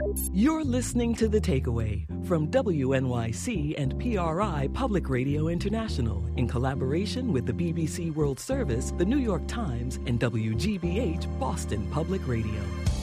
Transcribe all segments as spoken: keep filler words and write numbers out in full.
You're listening to The Takeaway from W N Y C and P R I Public Radio International in collaboration with the B B C World Service, the New York Times, and W G B H Boston Public Radio.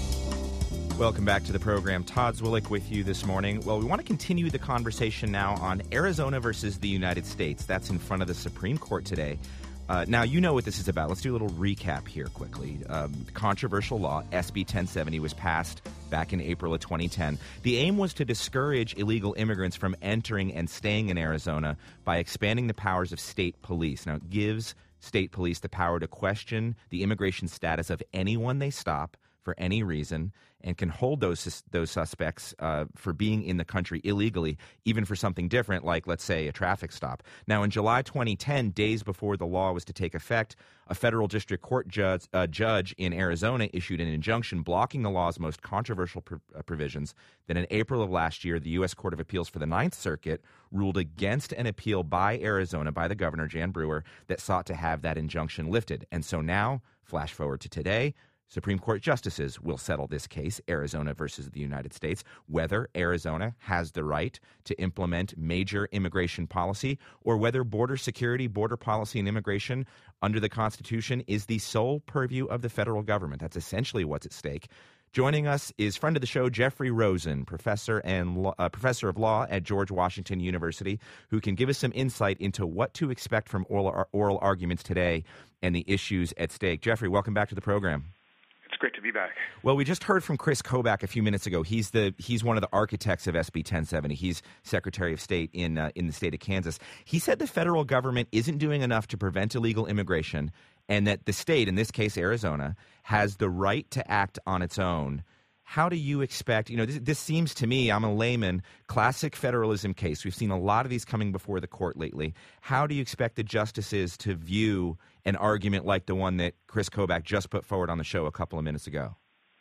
Welcome back to the program. Todd Zwillich with you this morning. Well, we want to continue the conversation now on Arizona versus the United States. That's in front of the Supreme Court today. Uh, now, you know what this is about. Let's do a little recap here quickly. Um, controversial law, S B ten seventy, was passed back in April of twenty ten. The aim was to discourage illegal immigrants from entering and staying in Arizona by expanding the powers of state police. Now, it gives state police the power to question the immigration status of anyone they stop for any reason, and can hold those those suspects uh, for being in the country illegally, even for something different, like, let's say, a traffic stop. Now, in July twenty ten, days before the law was to take effect, a federal district court judge, uh, judge in Arizona issued an injunction blocking the law's most controversial pr- uh, provisions. Then in April of last year, the U S Court of Appeals for the Ninth Circuit ruled against an appeal by Arizona, by the governor, Jan Brewer, that sought to have that injunction lifted. And so now, flash forward to today, Supreme Court justices will settle this case, Arizona versus the United States, whether Arizona has the right to implement major immigration policy or whether border security, border policy, and immigration under the Constitution is the sole purview of the federal government. That's essentially what's at stake. Joining us is friend of the show, Jeffrey Rosen, professor and law, uh, professor of law at George Washington University, who can give us some insight into what to expect from oral, oral arguments today and the issues at stake. Jeffrey, welcome back to the program. It's great to be back. Well, we just heard from Chris Kobach a few minutes ago. He's the he's one of the architects of S B ten seventy. He's Secretary of State in uh, in the state of Kansas. He said the federal government isn't doing enough to prevent illegal immigration, and that the state, in this case Arizona, has the right to act on its own. How do you expect, you know, this, this seems to me, I'm a layman, classic federalism case. We've seen a lot of these coming before the court lately. How do you expect the justices to view an argument like the one that Chris Kobach just put forward on the show a couple of minutes ago?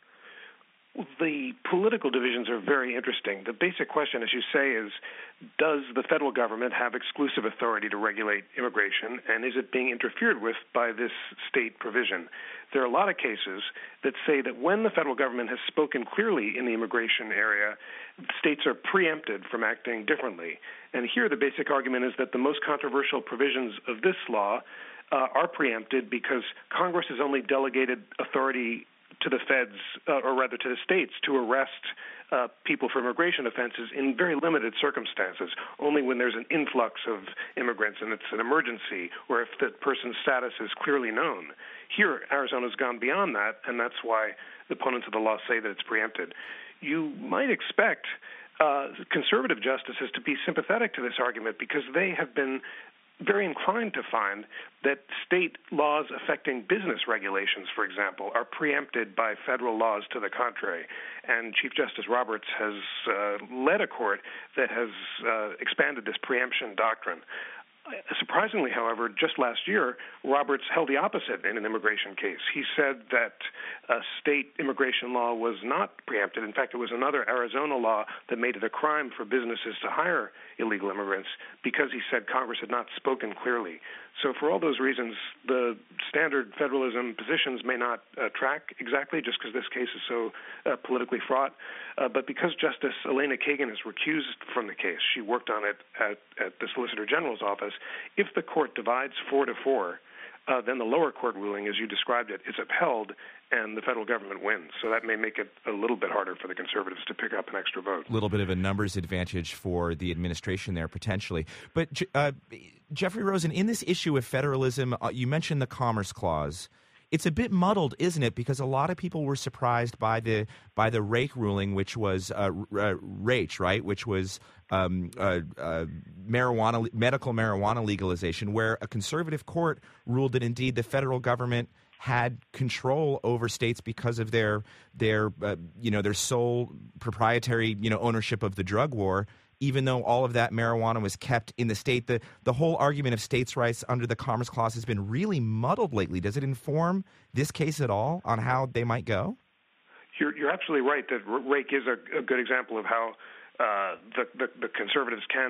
The political divisions are very interesting. The basic question, as you say, is does the federal government have exclusive authority to regulate immigration, and is it being interfered with by this state provision? There are a lot of cases that say that when the federal government has spoken clearly in the immigration area, states are preempted from acting differently. And here the basic argument is that the most controversial provisions of this law uh, are preempted because Congress has only delegated authority to the feds, uh, or rather to the states, to arrest uh, people for immigration offenses in very limited circumstances, only when there's an influx of immigrants and it's an emergency, or if the person's status is clearly known. Here, Arizona's gone beyond that, and that's why the opponents of the law say that it's preempted. You might expect uh, conservative justices to be sympathetic to this argument because they have been very inclined to find that state laws affecting business regulations, for example, are preempted by federal laws to the contrary. And Chief Justice Roberts has uh, led a court that has uh, expanded this preemption doctrine. Surprisingly, however, just last year, Roberts held the opposite in an immigration case. He said that uh, state immigration law was not preempted. In fact, it was another Arizona law that made it a crime for businesses to hire illegal immigrants because he said Congress had not spoken clearly. So for all those reasons, the standard federalism positions may not uh, track exactly just because this case is so uh, politically fraught. Uh, but because Justice Elena Kagan is recused from the case, she worked on it at, at the Solicitor General's office, if the court divides four to four, uh, then the lower court ruling, as you described it, is upheld and the federal government wins. So that may make it a little bit harder for the conservatives to pick up an extra vote. A little bit of a numbers advantage for the administration there, potentially. But, uh, Jeffrey Rosen, in this issue of federalism, uh, you mentioned the Commerce Clause. It's a bit muddled, isn't it? Because a lot of people were surprised by the by the Raich ruling, which was uh, uh, Raich, right? Which was um, uh, uh, marijuana, medical marijuana legalization, where a conservative court ruled that indeed the federal government had control over states because of their their uh, you know their sole proprietary you know ownership of the drug war. Even though all of that marijuana was kept in the state, the, the whole argument of states' rights under the Commerce Clause has been really muddled lately. Does it inform this case at all on how they might go? You're, you're absolutely right that Raich is a, a good example of how uh, the, the, the conservatives can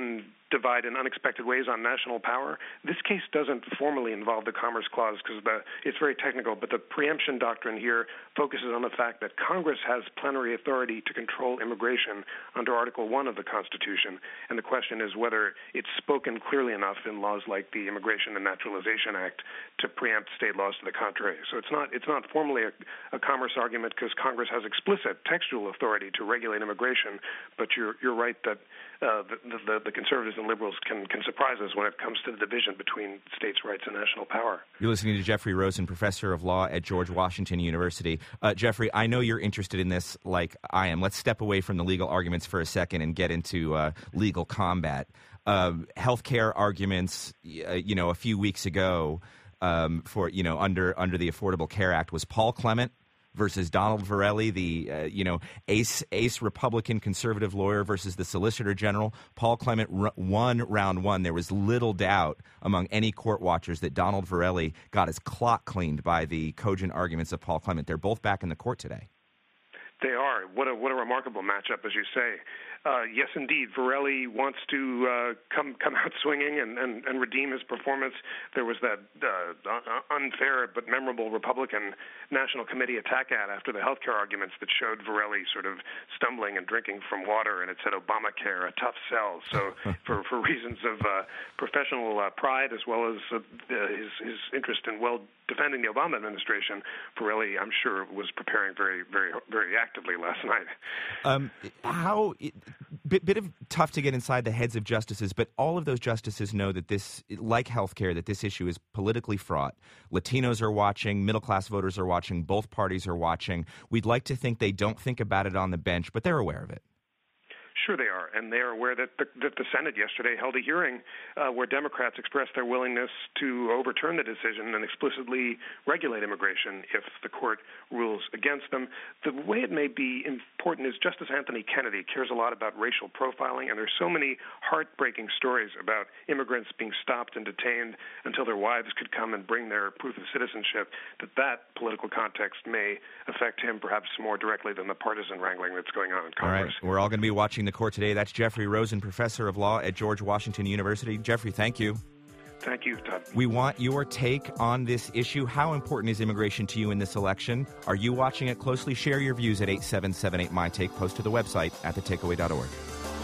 divide in unexpected ways on national power. This case doesn't formally involve the Commerce Clause because it's very technical, but the preemption doctrine here focuses on the fact that Congress has plenary authority to control immigration under Article one of the Constitution, and the question is whether it's spoken clearly enough in laws like the Immigration and Naturalization Act to preempt state laws to the contrary. So it's not it's not formally a, a commerce argument because Congress has explicit textual authority to regulate immigration, but you're you're right that uh, the, the, the conservatives and liberals can, can surprise us when it comes to the division between states' rights and national power. You're listening to Jeffrey Rosen, professor of law at George Washington University. Uh, Jeffrey, I know you're interested in this like I am. Let's step away from the legal arguments for a second and get into uh, legal combat. Uh, healthcare arguments, uh, you know, a few weeks ago um, for, you know, under under the Affordable Care Act was Paul Clement versus Donald Verrilli, the, uh, you know, ace ace Republican conservative lawyer versus the Solicitor General. Paul Clement r- won round one. There was little doubt among any court watchers that Donald Verrilli got his clock cleaned by the cogent arguments of Paul Clement. They're both back in the court today. They are. What a what a remarkable matchup, as you say. Uh, yes, indeed. Verrilli wants to uh, come come out swinging and, and, and redeem his performance. There was that uh, unfair but memorable Republican National Committee attack ad after the health care arguments that showed Verrilli sort of stumbling and drinking from water, and it said Obamacare, a tough sell. So for, for reasons of uh, professional uh, pride as well as uh, his, his interest in well defending the Obama administration, Verrilli, I'm sure, was preparing very, very, very actively last night. Um, how... It, Bit, bit of tough to get inside the heads of justices, but all of those justices know that this, like healthcare, that this issue is politically fraught. Latinos are watching, middle-class voters are watching, both parties are watching. We'd like to think they don't think about it on the bench, but they're aware of it. Sure they are, and they are aware that the, that the Senate yesterday held a hearing uh, where Democrats expressed their willingness to overturn the decision and explicitly regulate immigration if the court rules against them. The way it may be important is Justice Anthony Kennedy cares a lot about racial profiling, and there's so many heartbreaking stories about immigrants being stopped and detained until their wives could come and bring their proof of citizenship that that political context may affect him perhaps more directly than the partisan wrangling that's going on in Congress. All right, we're all going to be watching the court today. That's Jeffrey Rosen, professor of law at George Washington University. Jeffrey, thank you. Thank you, Todd. We want your take on this issue. How important is immigration to you in this election? Are you watching it closely? Share your views at eight seven seven eight, M Y Take. Post to the website at the takeaway dot org.